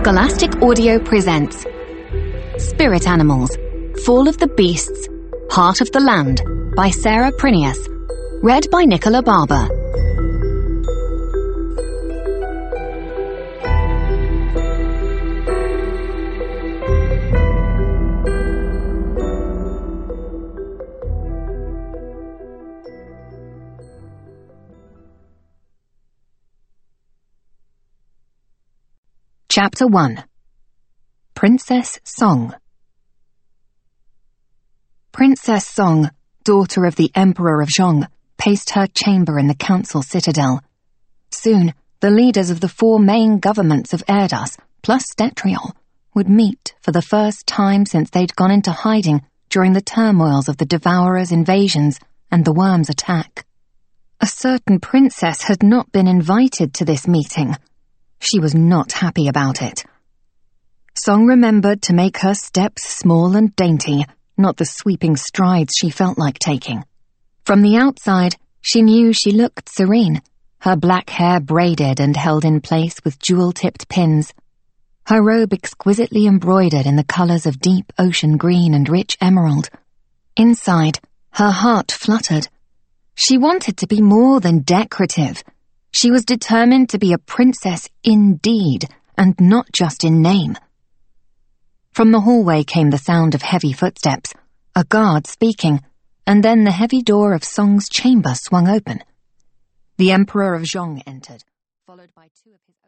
Scholastic Audio presents Spirit Animals, Fall of the Beasts, Heart of the Land by Sarah Prinius. Read by Nicola Barber. Chapter 1. Princess Song. Princess Song, daughter of the Emperor of Zhong, paced her chamber in the council citadel. Soon, the leaders of the four main governments of Erdas, plus Stetriol, would meet for the first time since they'd gone into hiding during the turmoils of the Devourer's invasions and the Worm's attack. A certain princess had not been invited to this meeting. She was not happy about it. Song remembered to make her steps small and dainty, not the sweeping strides she felt like taking. From the outside, she knew she looked serene, her black hair braided and held in place with jewel-tipped pins, her robe exquisitely embroidered in the colors of deep ocean green and rich emerald. Inside, her heart fluttered. She wanted to be more than decorative. She was determined to be a princess in deed, and not just in name. From the hallway came the sound of heavy footsteps, a guard speaking, and then the heavy door of Song's chamber swung open. The Emperor of Zhong entered, followed by two of his